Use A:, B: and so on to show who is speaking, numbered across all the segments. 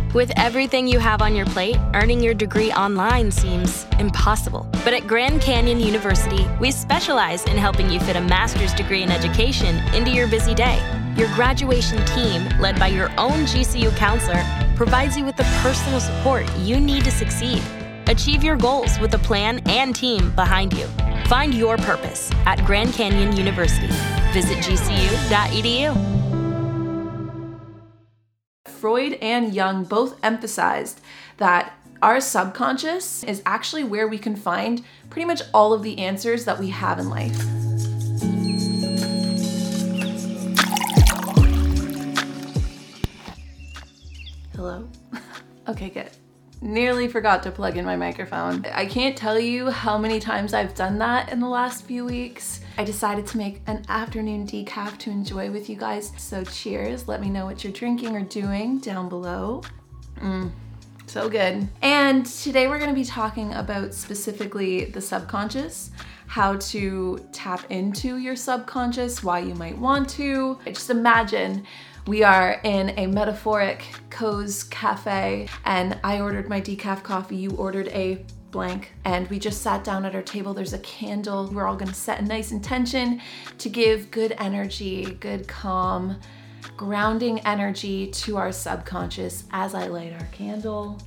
A: With everything you have on your plate, earning your degree online seems impossible. But at Grand Canyon University, we specialize in helping you fit a master's degree in education into your busy day. Your graduation team, led by your own GCU counselor, provides you with the personal support you need to succeed. Achieve your goals with a plan and team behind you. Find your purpose at Grand Canyon University. Visit gcu.edu.
B: Freud and Jung both emphasized that our subconscious is actually where we can find pretty much all of the answers that we have in life. Hello? Okay, good. Nearly forgot to plug in my microphone. I can't tell you how many times I've done that in the last few weeks. I decided to make an afternoon decaf to enjoy with you guys. So cheers. Let me know what you're drinking or doing down below. So good. And today we're going to be talking about specifically the subconscious, how to tap into your subconscious, why you might want to. Just imagine we are in a metaphoric Co's cafe and I ordered my decaf coffee, you ordered a blank, and we just sat down at our table. There's a candle. We're all gonna set a nice intention to give good energy, good calm, grounding energy to our subconscious as I light our candle.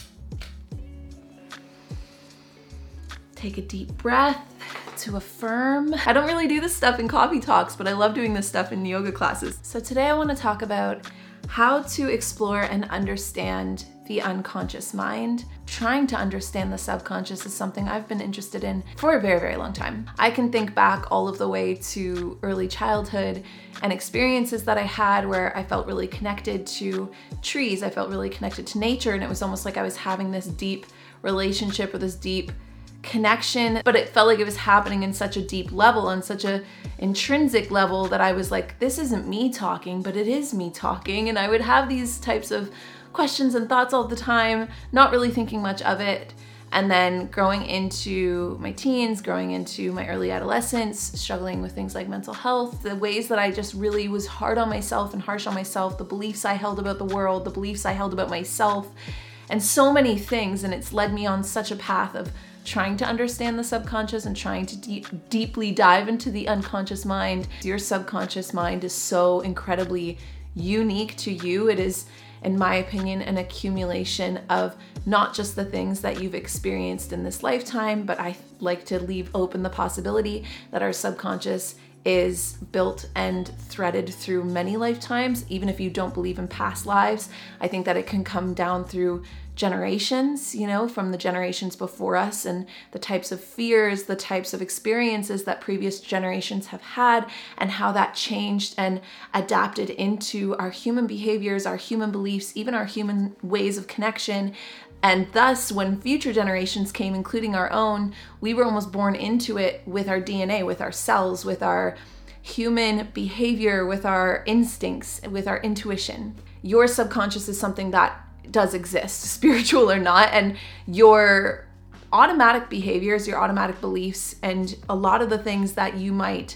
B: Take a deep breath to affirm. I don't really do this stuff in coffee talks, but I love doing this stuff in yoga classes. So today I want to talk about how to explore and understand the unconscious mind. Trying to understand the subconscious is something I've been interested in for a very, very long time. I can think back all of the way to early childhood and experiences that I had where I felt really connected to trees. I felt really connected to nature, and it was almost like I was having this deep relationship or this deep connection, but it felt like it was happening in such a deep level, on such a intrinsic level, that I was like, this isn't me talking, but it is me talking. And I would have these types of questions and thoughts all the time, not really thinking much of it. And then growing into my teens, growing into my early adolescence, struggling with things like mental health, the ways that I just really was hard on myself and harsh on myself, the beliefs I held about the world, the beliefs I held about myself, and so many things. And it's led me on such a path of trying to understand the subconscious and trying to deeply dive into the unconscious mind. Your subconscious mind is so incredibly unique to you. It is, in my opinion, an accumulation of not just the things that you've experienced in this lifetime, but I like to leave open the possibility that our subconscious is built and threaded through many lifetimes. Even if you don't believe in past lives, I think that it can come down through generations, from the generations before us, and the types of fears, the types of experiences that previous generations have had, and how that changed and adapted into our human behaviors, our human beliefs, even our human ways of connection. And thus, when future generations came, including our own, we were almost born into it with our DNA, with our cells, with our human behavior, with our instincts, with our intuition. Your subconscious is something that does exist, spiritual or not, and your automatic behaviors, your automatic beliefs, and a lot of the things that you might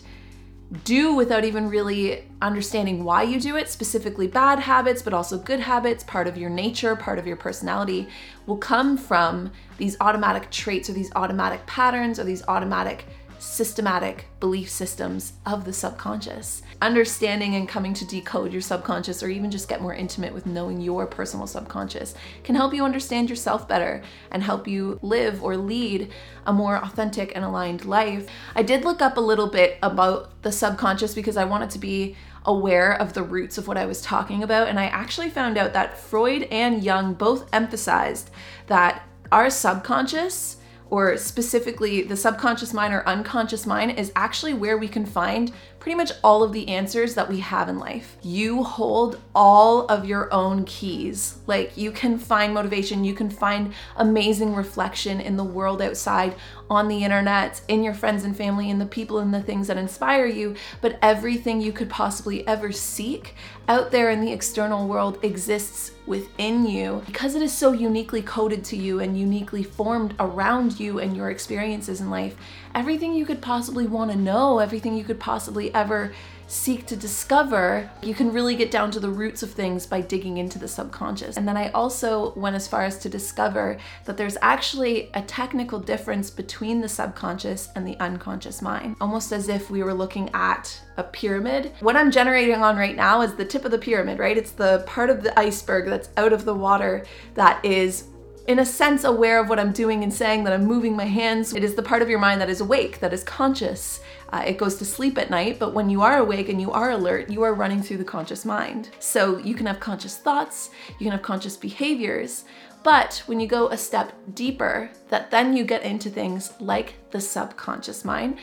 B: do without even really understanding why you do it, specifically bad habits, but also good habits, part of your nature, part of your personality, will come from these automatic traits or these automatic patterns or these automatic systematic belief systems of the subconscious. Understanding and coming to decode your subconscious, or even just get more intimate with knowing your personal subconscious, can help you understand yourself better and help you live or lead a more authentic and aligned life. I did look up a little bit about the subconscious because I wanted to be aware of the roots of what I was talking about, and I actually found out that Freud and Jung both emphasized that our subconscious, or specifically the subconscious mind or unconscious mind, is actually where we can find pretty much all of the answers that we have in life. You hold all of your own keys. Like, you can find motivation, you can find amazing reflection in the world outside, on the internet, in your friends and family, in the people and the things that inspire you, but everything you could possibly ever seek out there in the external world exists within you, because it is so uniquely coded to you and uniquely formed around you and your experiences in life. Everything you could possibly want to know, everything you could possibly ever seek to discover, you can really get down to the roots of things by digging into the subconscious. And then I also went as far as to discover that there's actually a technical difference between the subconscious and the unconscious mind, almost as if we were looking at a pyramid. What I'm generating on right now is the tip of the pyramid, right? It's the part of the iceberg that's out of the water that is, in a sense, aware of what I'm doing and saying, that I'm moving my hands. It is the part of your mind that is awake, that is conscious. It goes to sleep at night, but when you are awake and you are alert, you are running through the conscious mind. So you can have conscious thoughts, you can have conscious behaviors, but when you go a step deeper, that then you get into things like the subconscious mind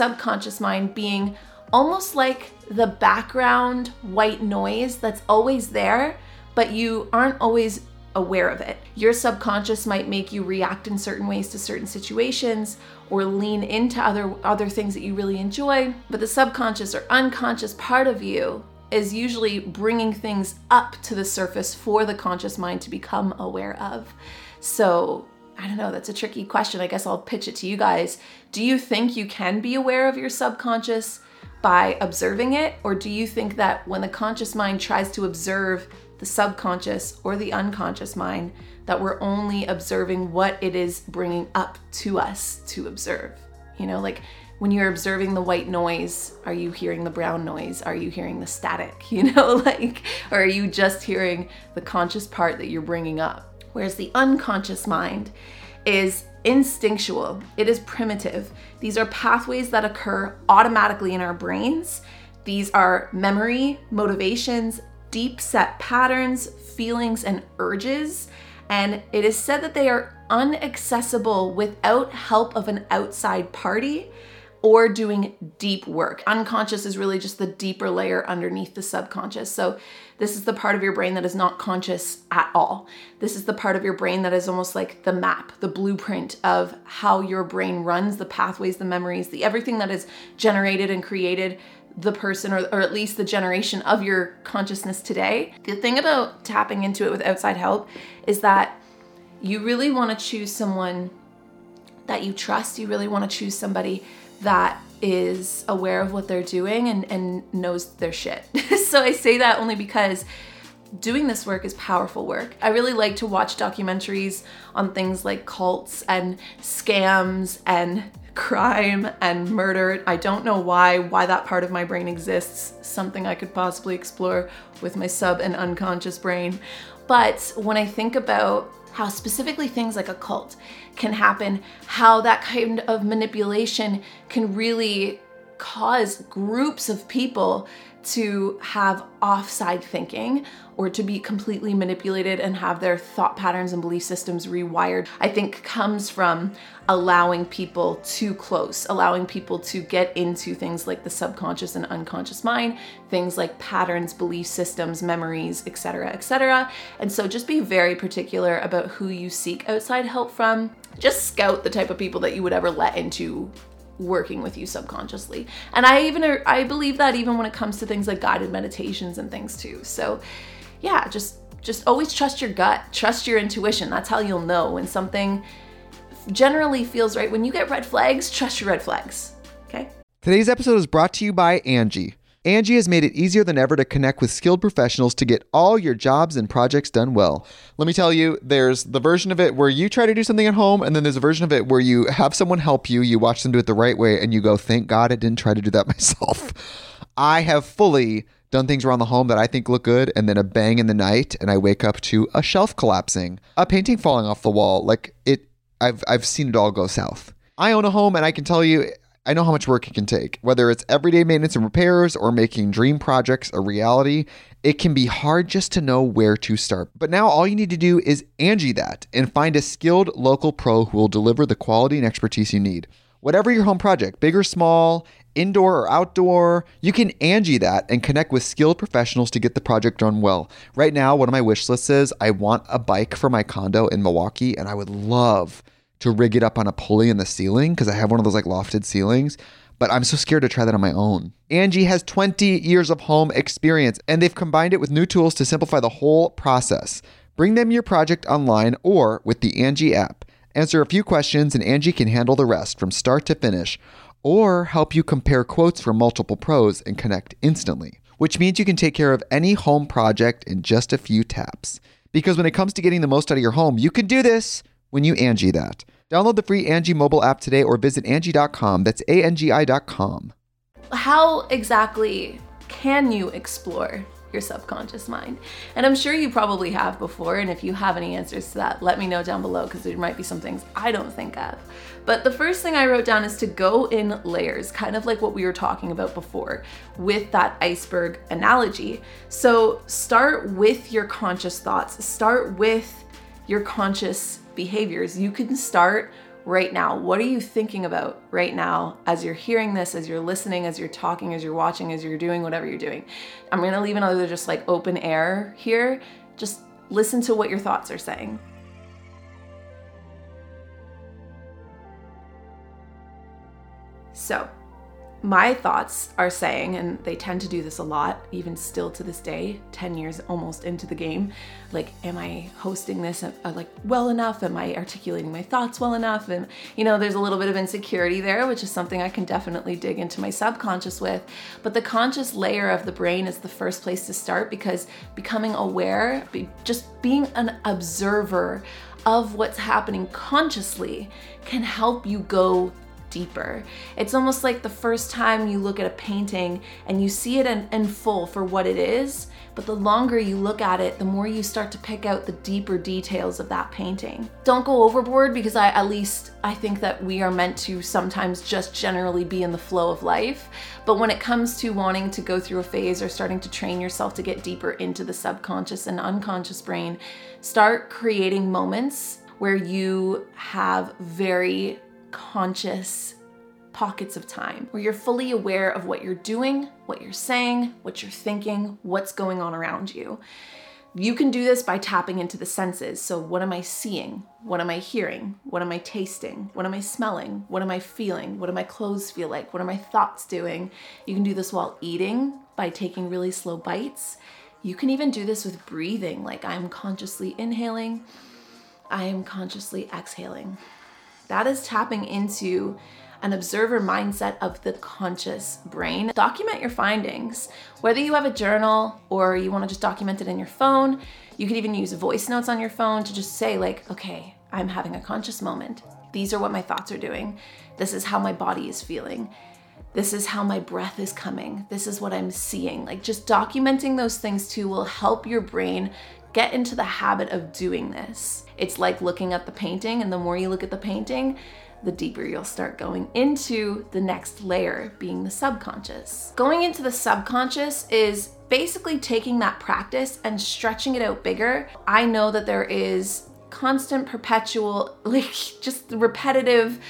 B: being almost like the background white noise that's always there, but you aren't always aware of it. Your subconscious might make you react in certain ways to certain situations or lean into other things that you really enjoy, but the subconscious or unconscious part of you is usually bringing things up to the surface for the conscious mind to become aware of. So I don't know, that's a tricky question. I guess I'll pitch it to you guys. Do you think you can be aware of your subconscious by observing it? Or do you think that when the conscious mind tries to observe the subconscious or the unconscious mind, that we're only observing what it is bringing up to us to observe? You know, like when you're observing the white noise, are you hearing the brown noise? Are you hearing the static? You know, like, or are you just hearing the conscious part that you're bringing up? Whereas the unconscious mind is instinctual. It is primitive. These are pathways that occur automatically in our brains. These are memory, motivations, deep set patterns, feelings, and urges. And it is said that they are inaccessible without help of an outside party or doing deep work. Unconscious is really just the deeper layer underneath the subconscious. So this is the part of your brain that is not conscious at all. This is the part of your brain that is almost like the map, the blueprint of how your brain runs, the pathways, the memories, everything that is generated and created the person or at least the generation of your consciousness today. The thing about tapping into it with outside help is that you really want to choose someone that you trust. You really want to choose somebody that is aware of what they're doing and knows their shit. So I say that only because doing this work is powerful work. I really like to watch documentaries on things like cults and scams and crime and murder. I don't know why that part of my brain exists, something I could possibly explore with my sub and unconscious brain. But when I think about how specifically things like a cult can happen, how that kind of manipulation can really cause groups of people to have offside thinking or to be completely manipulated and have their thought patterns and belief systems rewired, I think comes from allowing people too close, allowing people to get into things like the subconscious and unconscious mind, things like patterns, belief systems, memories, etc., etc. And so just be very particular about who you seek outside help from. Just scout the type of people that you would ever let into working with you subconsciously. And I believe that even when it comes to things like guided meditations and things too. So yeah, just always trust your gut, trust your intuition. That's how you'll know when something generally feels right. When you get red flags, trust your red flags. Okay?
C: Today's episode is brought to you by Angie. Angie has made it easier than ever to connect with skilled professionals to get all your jobs and projects done well. Let me tell you, there's the version of it where you try to do something at home, and then there's a version of it where you have someone help you, you watch them do it the right way, and you go, thank God I didn't try to do that myself. I have fully done things around the home that I think look good, and then a bang in the night, and I wake up to a shelf collapsing, a painting falling off the wall. I've seen it all go south. I own a home, and I can tell you, I know how much work it can take. Whether it's everyday maintenance and repairs or making dream projects a reality, it can be hard just to know where to start. But now all you need to do is Angie that and find a skilled local pro who will deliver the quality and expertise you need. Whatever your home project, big or small, indoor or outdoor, you can Angie that and connect with skilled professionals to get the project done well. Right now, one of my wish lists is I want a bike for my condo in Milwaukee, and I would love to rig it up on a pulley in the ceiling because I have one of those like lofted ceilings, but I'm so scared to try that on my own. Angie has 20 years of home experience, and they've combined it with new tools to simplify the whole process. Bring them your project online or with the Angie app. Answer a few questions and Angie can handle the rest from start to finish. or help you compare quotes from multiple pros and connect instantly, which means you can take care of any home project in just a few taps. Because when it comes to getting the most out of your home, you can do this when you Angie that. Download the free Angie mobile app today or visit Angie.com. That's ANGI.com.
B: How exactly can you explore your subconscious mind? And I'm sure you probably have before, and if you have any answers to that, let me know down below, because there might be some things I don't think of. But the first thing I wrote down is to go in layers, kind of like what we were talking about before with that iceberg analogy. So start with your conscious thoughts, start with your conscious behaviors. You can start right now. What are you thinking about right now as you're hearing this, as you're listening, as you're talking, as you're watching, as you're doing whatever you're doing? I'm going to leave another just like open air here. Just listen to what your thoughts are saying. So my thoughts are saying, and they tend to do this a lot, even still to this day, 10 years almost into the game, like, am I hosting this like well enough? Am I articulating my thoughts well enough? And there's a little bit of insecurity there, which is something I can definitely dig into my subconscious with. But the conscious layer of the brain is the first place to start, because becoming aware, just being an observer of what's happening consciously can help you go deeper. It's almost like the first time you look at a painting and you see it in full for what it is, but the longer you look at it, the more you start to pick out the deeper details of that painting. Don't go overboard, because I think that we are meant to sometimes just generally be in the flow of life. But when it comes to wanting to go through a phase or starting to train yourself to get deeper into the subconscious and unconscious brain, start creating moments where you have very conscious pockets of time where you're fully aware of what you're doing, what you're saying, what you're thinking, what's going on around you. You can do this by tapping into the senses. So what am I seeing? What am I hearing? What am I tasting? What am I smelling? What am I feeling? What do my clothes feel like? What are my thoughts doing? You can do this while eating by taking really slow bites. You can even do this with breathing, like I'm consciously inhaling, I am consciously exhaling. That is tapping into an observer mindset of the conscious brain. Document your findings. Whether you have a journal or you want to just document it in your phone, you could even use voice notes on your phone to just say like, okay, I'm having a conscious moment. These are what my thoughts are doing. This is how my body is feeling. This is how my breath is coming. This is what I'm seeing. Like, just documenting those things too will help your brain get into the habit of doing this. It's like looking at the painting, and the more you look at the painting, the deeper you'll start going into the next layer, being the subconscious. Going into the subconscious is basically taking that practice and stretching it out bigger. I know that there is constant, perpetual, like just repetitive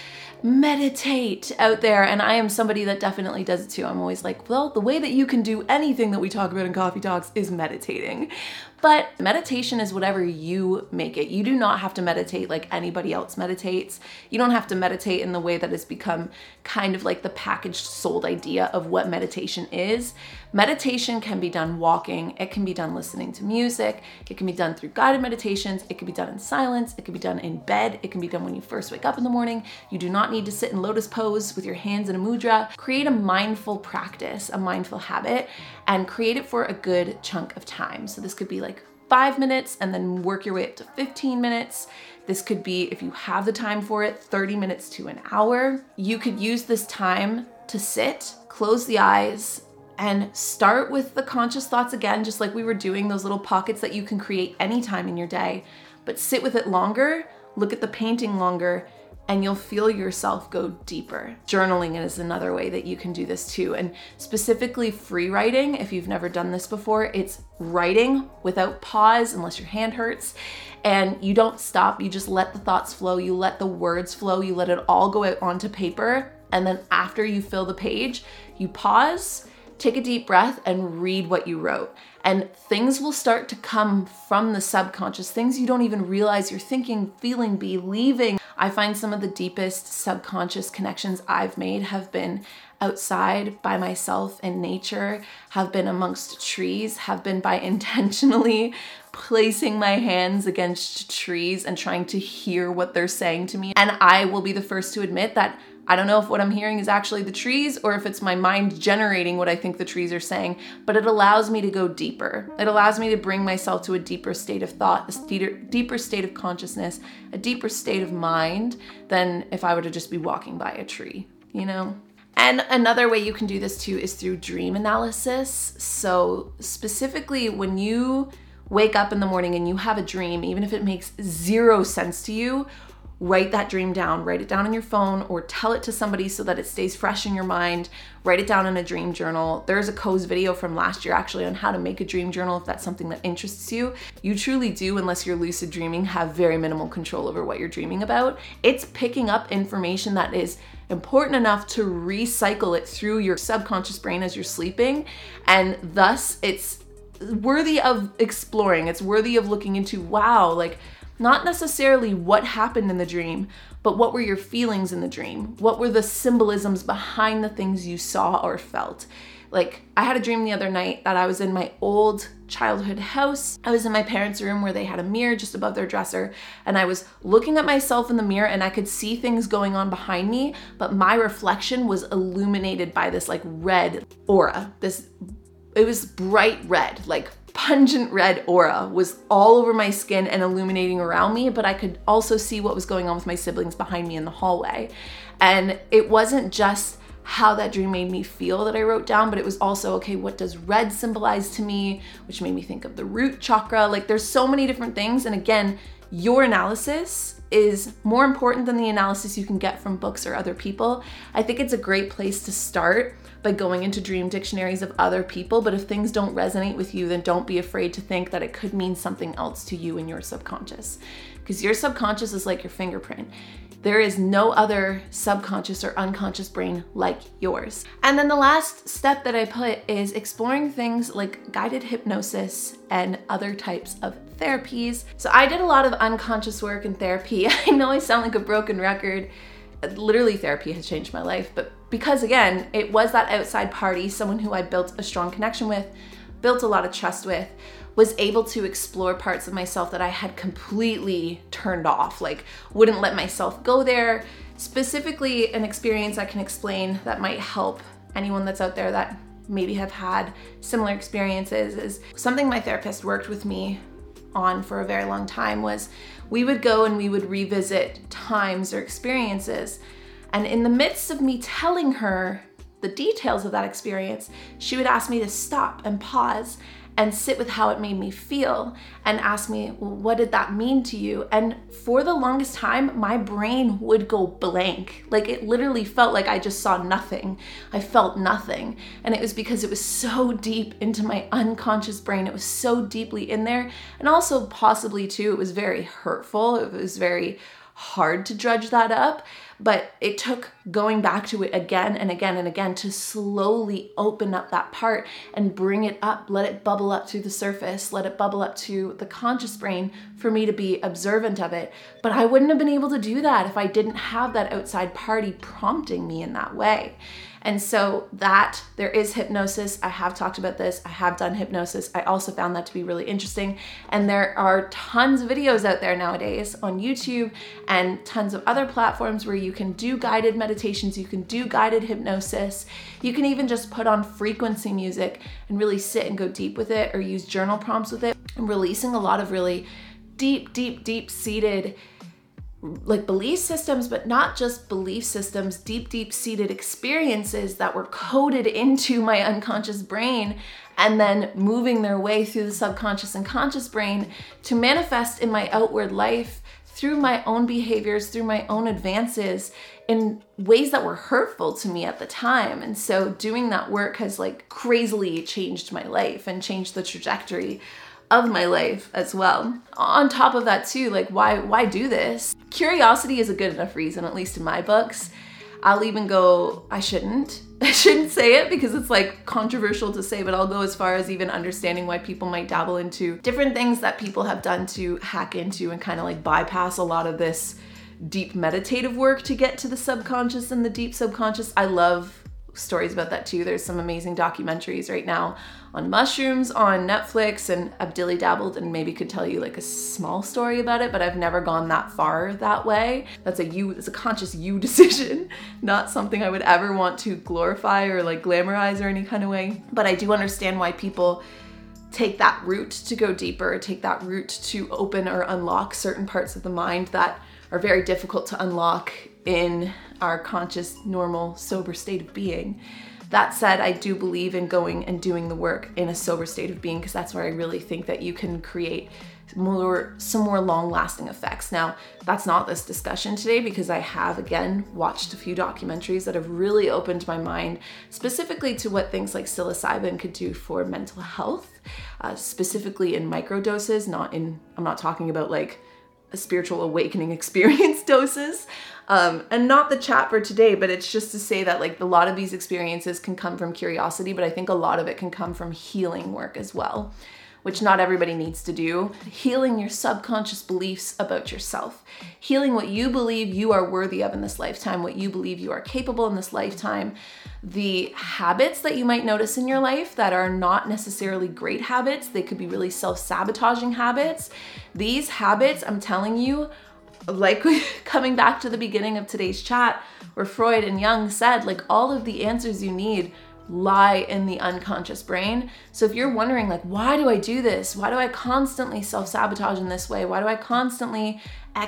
B: meditate out there, and I am somebody that definitely does it too. I'm always like, well, the way that you can do anything that we talk about in Coffee Talks is meditating. But meditation is whatever you make it. You do not have to meditate like anybody else meditates. You don't have to meditate in the way that has become kind of like the packaged, sold idea of what meditation is. Meditation can be done walking. It can be done listening to music. It can be done through guided meditations. It can be done in silence. It can be done in bed. It can be done when you first wake up in the morning. You do not need to sit in lotus pose with your hands in a mudra. Create a mindful practice, a mindful habit, and create it for a good chunk of time. So this could be like 5 minutes and then work your way up to 15 minutes. This could be, if you have the time for it, 30 minutes to an hour. You could use this time to sit, close the eyes, and start with the conscious thoughts again, just like we were doing, those little pockets that you can create anytime in your day, but sit with it longer, look at the painting longer, and you'll feel yourself go deeper. Journaling is another way that you can do this too. And specifically free writing, if you've never done this before, it's writing without pause unless your hand hurts. And you don't stop, you just let the thoughts flow, you let the words flow, you let it all go out onto paper. And then after you fill the page, you pause, take a deep breath, and read what you wrote. And things will start to come from the subconscious, things you don't even realize you're thinking, feeling, believing. I find some of the deepest subconscious connections I've made have been outside by myself in nature, have been amongst trees, have been by intentionally placing my hands against trees and trying to hear what they're saying to me. And I will be the first to admit that I don't know if what I'm hearing is actually the trees or if it's my mind generating what I think the trees are saying, but it allows me to go deeper. It allows me to bring myself to a deeper state of thought, a deeper state of consciousness, a deeper state of mind than if I were to just be walking by a tree, you know? And another way you can do this too is through dream analysis. So specifically when you wake up in the morning and you have a dream, even if it makes zero sense to you, write that dream down, write it down on your phone or tell it to somebody so that it stays fresh in your mind. Write it down in a dream journal. There's a Coase video from last year actually on how to make a dream journal if that's something that interests you. You truly do, unless you're lucid dreaming, have very minimal control over what you're dreaming about. It's picking up information that is important enough to recycle it through your subconscious brain as you're sleeping, and thus it's worthy of exploring. It's worthy of looking into, wow, like not necessarily what happened in the dream, but what were your feelings in the dream? What were the symbolisms behind the things you saw or felt? Like I had a dream the other night that I was in my old childhood house. I was in my parents' room where they had a mirror just above their dresser, and I was looking at myself in the mirror and I could see things going on behind me, but my reflection was illuminated by this like red aura. It was bright red, like pungent red aura was all over my skin and illuminating around me, but I could also see what was going on with my siblings behind me in the hallway. And it wasn't just how that dream made me feel that I wrote down, but it was also, okay, what does red symbolize to me? Which made me think of the root chakra. Like there's so many different things. And again, your analysis is more important than the analysis you can get from books or other people. I think it's a great place to start by going into dream dictionaries of other people, but if things don't resonate with you, then don't be afraid to think that it could mean something else to you in your subconscious, because your subconscious is like your fingerprint. There is no other subconscious or unconscious brain like yours. And then the last step that I put is exploring things like guided hypnosis and other types of therapies. So I did a lot of unconscious work in therapy. I know I sound like a broken record. Literally, therapy has changed my life, but because again, it was that outside party, someone who I built a strong connection with, built a lot of trust with, was able to explore parts of myself that I had completely turned off, like wouldn't let myself go there. Specifically, an experience I can explain that might help anyone that's out there that maybe have had similar experiences is something my therapist worked with me on for a very long time. Was we would go and we would revisit times or experiences, and in the midst of me telling her the details of that experience, she would ask me to stop and pause and sit with how it made me feel and ask me, well, what did that mean to you? And for the longest time, my brain would go blank. Like it literally felt like I just saw nothing. I felt nothing. And it was because it was so deep into my unconscious brain. It was so deeply in there. And also possibly too, it was very hurtful. It was very hard to dredge that up, but it took going back to it again and again and again to slowly open up that part and bring it up, let it bubble up to the surface, let it bubble up to the conscious brain for me to be observant of it. But I wouldn't have been able to do that if I didn't have that outside party prompting me in that way. And so that there is hypnosis. I have talked about this. I have done hypnosis. I also found that to be really interesting. And there are tons of videos out there nowadays on YouTube and tons of other platforms where you can do guided meditations. You can do guided hypnosis. You can even just put on frequency music and really sit and go deep with it, or use journal prompts with it, and releasing a lot of really deep seated like belief systems, but not just belief systems, deep seated experiences that were coded into my unconscious brain and then moving their way through the subconscious and conscious brain to manifest in my outward life through my own behaviors, through my own advances in ways that were hurtful to me at the time. And so doing that work has like crazily changed my life and changed the trajectory of my life as well. On top of that too, like why do this? Curiosity is a good enough reason, at least in my books. I'll even go, I shouldn't say it because it's like controversial to say, but I'll go as far as even understanding why people might dabble into different things that people have done to hack into and kind of like bypass a lot of this deep meditative work to get to the subconscious and the deep subconscious. I love stories about that too. There's some amazing documentaries right now on mushrooms on Netflix, and I've dilly-dabbled and maybe could tell you like a small story about it, but I've never gone that far that way. It's a conscious you decision, not something I would ever want to glorify or like glamorize or any kind of way. But I do understand why people take that route to go deeper, take that route to open or unlock certain parts of the mind that are very difficult to unlock in our conscious, normal, sober state of being. That said, I do believe in going and doing the work in a sober state of being, because that's where I really think that you can create some more long-lasting effects. Now, that's not this discussion today, because I have, again, watched a few documentaries that have really opened my mind, specifically to what things like psilocybin could do for mental health, specifically in microdoses, I'm not talking about like a spiritual awakening experience doses, and not the chat for today, but it's just to say that like a lot of these experiences can come from curiosity, but I think a lot of it can come from healing work as well, which not everybody needs to do. Healing your subconscious beliefs about yourself, healing what you believe you are worthy of in this lifetime, what you believe you are capable in this lifetime, the habits that you might notice in your life that are not necessarily great habits. They could be really self-sabotaging habits. These habits, I'm telling you, like coming back to the beginning of today's chat where Freud and Jung said, like, all of the answers you need lie in the unconscious brain. So if you're wondering, like, why do I do this? Why do I constantly self-sabotage in this way? Why do I constantly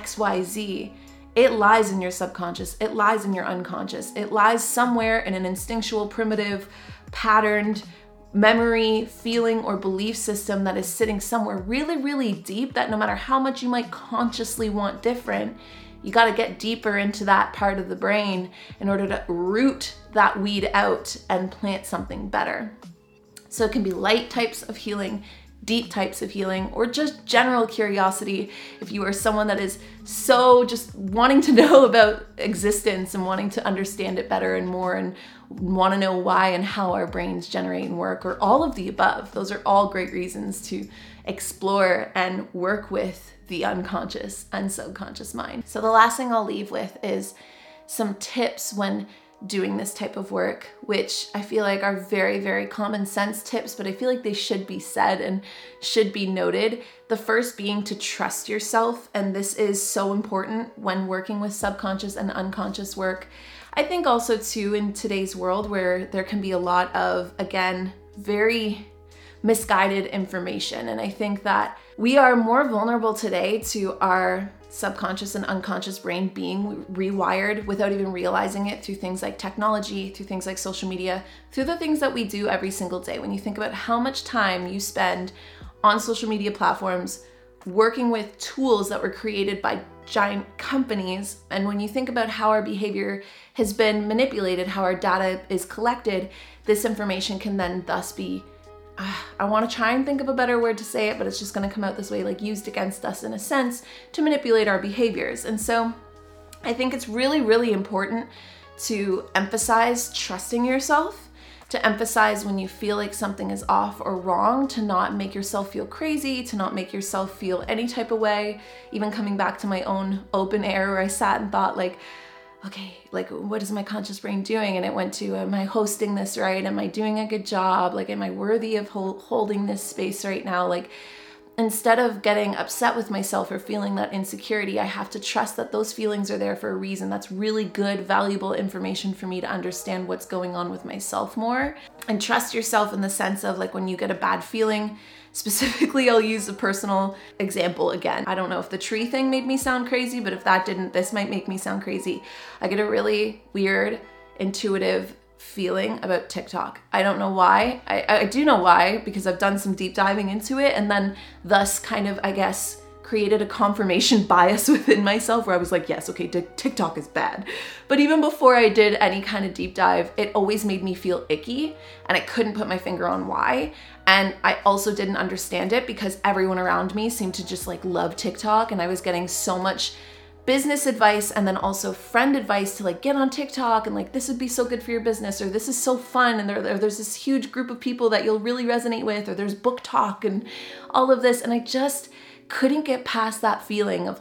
B: XYZ? It lies in your subconscious. It lies in your unconscious. It lies somewhere in an instinctual, primitive, patterned memory, feeling, or belief system that is sitting somewhere really, really deep, that no matter how much you might consciously want different, you got to get deeper into that part of the brain in order to root that weed out and plant something better. So it can be light types of healing, deep types of healing, or just general curiosity. If you are someone that is so just wanting to know about existence and wanting to understand it better and more, and want to know why and how our brains generate and work, or all of the above, those are all great reasons to explore and work with the unconscious and subconscious mind. So the last thing I'll leave with is some tips when doing this type of work, which I feel like are very, very common sense tips, but I feel like they should be said and should be noted. The first being to trust yourself, and this is so important when working with subconscious and unconscious work. I think also too in today's world where there can be a lot of, again, very misguided information, and I think that we are more vulnerable today to our subconscious and unconscious brain being rewired without even realizing it, through things like technology, through things like social media, through the things that we do every single day. When you think about how much time you spend on social media platforms working with tools that were created by giant companies, and when you think about how our behavior has been manipulated, how our data is collected, this information can then thus be, I want to try and think of a better word to say it, but it's just going to come out this way, like used against us in a sense to manipulate our behaviors. And so I think it's really, really important to emphasize trusting yourself, to emphasize when you feel like something is off or wrong, to not make yourself feel crazy, to not make yourself feel any type of way. Even coming back to my own open air where I sat and thought like, okay, like what is my conscious brain doing? And it went to, am I hosting this right? Am I doing a good job? Like, am I worthy of holding this space right now? Like, instead of getting upset with myself or feeling that insecurity, I have to trust that those feelings are there for a reason. That's really good, valuable information for me to understand what's going on with myself more. And trust yourself in the sense of like when you get a bad feeling, specifically, I'll use a personal example again. I don't know if the tree thing made me sound crazy, but if that didn't, this might make me sound crazy. I get a really weird, intuitive feeling about TikTok. I don't know why. I do know why, because I've done some deep diving into it, and then thus kind of, I guess, created a confirmation bias within myself where I was like, yes, okay, TikTok is bad. But even before I did any kind of deep dive, it always made me feel icky, and I couldn't put my finger on why. And I also didn't understand it because everyone around me seemed to just like love TikTok, and I was getting so much business advice and then also friend advice to like get on TikTok and like this would be so good for your business, or this is so fun, and there's this huge group of people that you'll really resonate with, or there's book talk and all of this. And I just couldn't get past that feeling of like,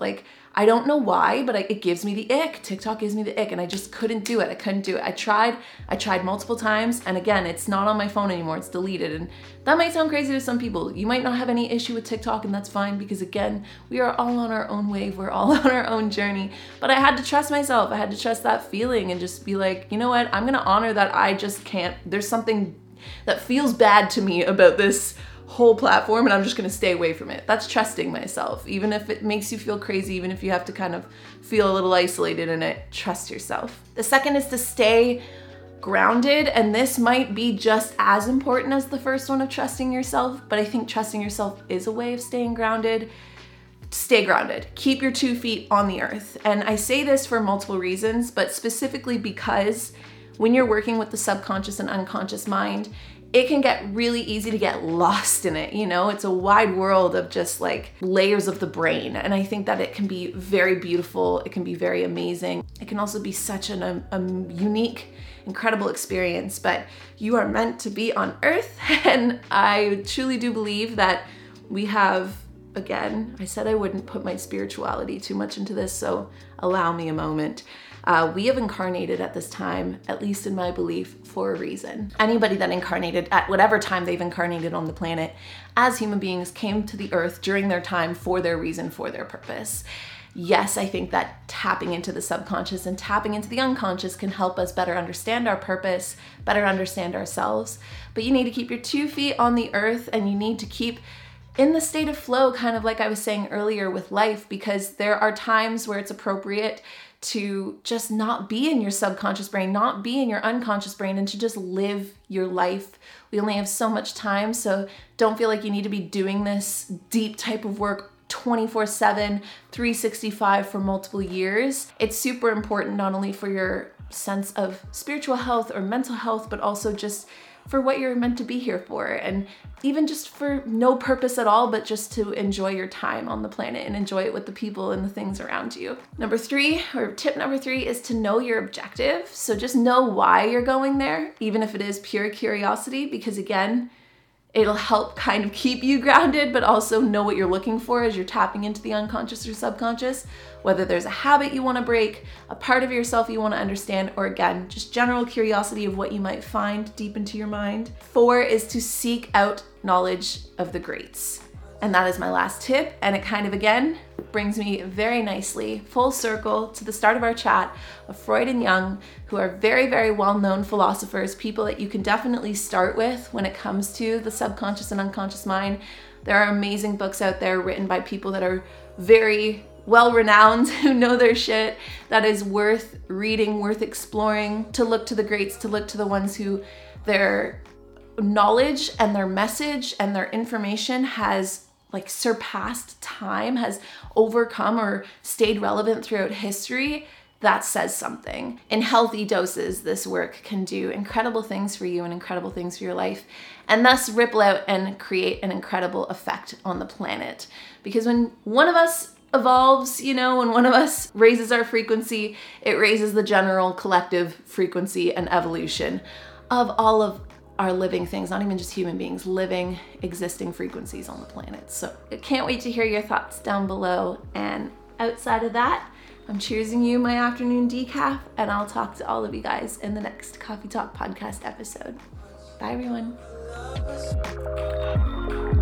B: I don't know why, but it gives me the ick. TikTok gives me the ick, and I just couldn't do it. I couldn't do it. I tried multiple times, and again, it's not on my phone anymore. It's deleted, and that might sound crazy to some people. You might not have any issue with TikTok, and that's fine, because again, we are all on our own wave. We're all on our own journey. But I had to trust myself. I had to trust that feeling and just be like, you know what? I'm gonna honor that I just can't. There's something that feels bad to me about this whole platform, and I'm just gonna stay away from it. That's trusting myself. Even if it makes you feel crazy, even if you have to kind of feel a little isolated in it, trust yourself. The second is to stay grounded, and this might be just as important as the first one of trusting yourself, but I think trusting yourself is a way of staying grounded. Stay grounded. Keep your 2 feet on the earth. And I say this for multiple reasons, but specifically because when you're working with the subconscious and unconscious mind, it can get really easy to get lost in it. You know, it's a wide world of just like layers of the brain. And I think that it can be very beautiful. It can be very amazing. It can also be such a unique, incredible experience, but you are meant to be on earth. And I truly do believe that we have, again, I said I wouldn't put my spirituality too much into this, so allow me a moment. We have incarnated at this time, at least in my belief, for a reason. Anybody that incarnated at whatever time they've incarnated on the planet as human beings came to the earth during their time for their reason, for their purpose. Yes, I think that tapping into the subconscious and tapping into the unconscious can help us better understand our purpose, better understand ourselves. But you need to keep your 2 feet on the earth, and you need to keep in the state of flow, kind of like I was saying earlier with life, because there are times where it's appropriate to just not be in your subconscious brain, not be in your unconscious brain, and to just live your life. We only have so much time, so don't feel like you need to be doing this deep type of work 24/7, 365 for multiple years. It's super important not only for your sense of spiritual health or mental health, but also just for what you're meant to be here for, and even just for no purpose at all, but just to enjoy your time on the planet and enjoy it with the people and the things around you. Tip number three is to know your objective. So just know why you're going there, even if it is pure curiosity, because again, it'll help kind of keep you grounded, but also know what you're looking for as you're tapping into the unconscious or subconscious, whether there's a habit you want to break, a part of yourself you want to understand, or again, just general curiosity of what you might find deep into your mind. 4 is to seek out knowledge of the greats. And that is my last tip. And it kind of, again, brings me very nicely full circle to the start of our chat of Freud and Jung, who are very, very well-known philosophers, people that you can definitely start with when it comes to the subconscious and unconscious mind. There are amazing books out there written by people that are very well-renowned, who know their shit, that is worth reading, worth exploring, to look to the greats, to look to the ones who their knowledge and their message and their information has surpassed time, has overcome or stayed relevant throughout history. That says something. In healthy doses, this work can do incredible things for you and incredible things for your life, and thus ripple out and create an incredible effect on the planet. Because when one of us evolves, when one of us raises our frequency, it raises the general collective frequency and evolution of all of our living things, not even just human beings, living, existing frequencies on the planet. So I can't wait to hear your thoughts down below. And outside of that, I'm cheersing you my afternoon decaf, and I'll talk to all of you guys in the next Coffee Talk podcast episode. Bye, everyone.